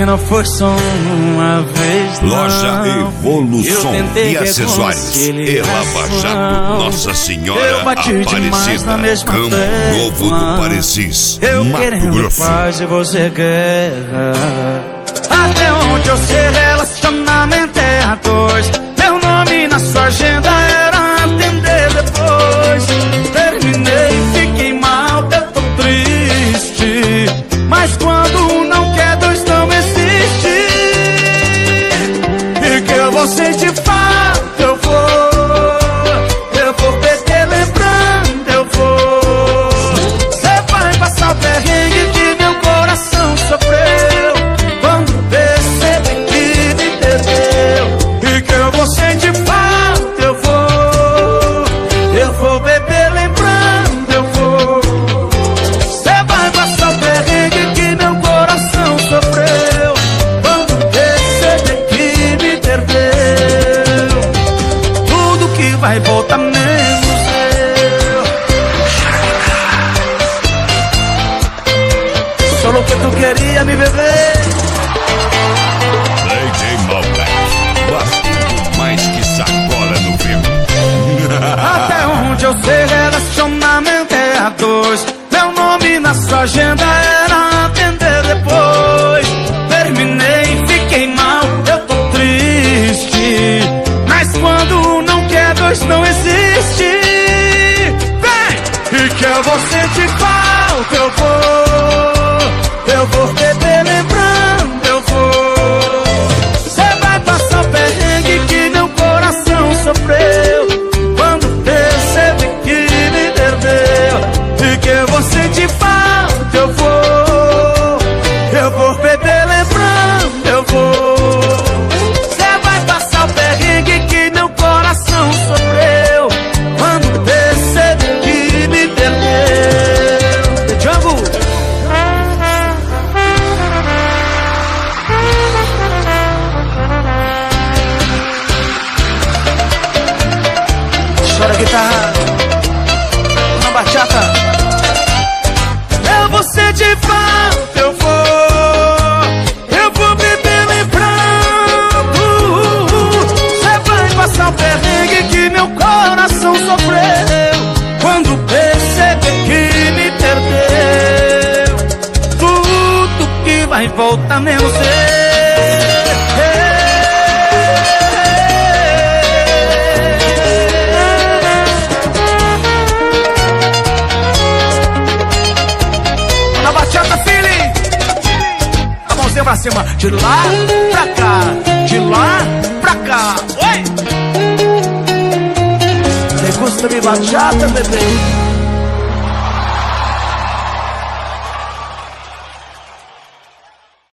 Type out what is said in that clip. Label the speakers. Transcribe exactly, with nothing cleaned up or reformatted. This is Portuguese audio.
Speaker 1: não foi só uma vez, não.
Speaker 2: Loja Evolução e acessórios e Lava Jato Nossa Senhora Aparecida, Campo Novo do Parecis,
Speaker 1: eu
Speaker 2: Mato Grosso.
Speaker 1: Paz e você guerra. Até onde eu sei, relacionamento é a dois. Meu nome na sua agenda era atender depois. Terminei, fiquei mal, eu tô triste. Mas quando não quer, dois não existe. E que eu vou sentir falta, eu vou. Eu vou perder lembrando, eu vou. Cê vai passar o perrengue que meu coração sofreu quando perceber que me perdeu. E que eu vou sentir falta, eu vou. Eu vou beber lembrando, eu vou. Cê vai passar o perrengue que meu coração sofreu quando perceber que me perdeu. Tudo que vai voltar menos eu. Só o que tu queria, me beber.
Speaker 2: D J Malbec, batendo mais que sacola no vento.
Speaker 1: Até onde eu sei, relacionamento é a dois. Meu nome na sua agenda era atender depois. Terminei, fiquei mal, eu tô triste. Mas quando não quer, dois não existe. Vem! E que eu vou sentir falta, eu vou. Eu vou beber lembrando, eu vou. Cê vai passar o perrengue que meu coração sofreu quando percebi que me perdeu. E que eu vou sentir falta, eu vou. Eu vou beber lembrando, eu vou. Cê vai passar o perrengue que meu coração sofreu quando percebi que me perdeu. The Jungle. Chora guitarra na bachata. Eu vou sentir falta, eu vou. Eu vou beber lembrando. Cê vai passar o perrengue que meu coração sofreu quando perceber que me perdeu. Tudo que vai voltar menos eu. Na bachata, feeling. A mãozinha pra cima. De lá pra cá, de lá pra cá. Oi! Degusta-me bachata, bebê.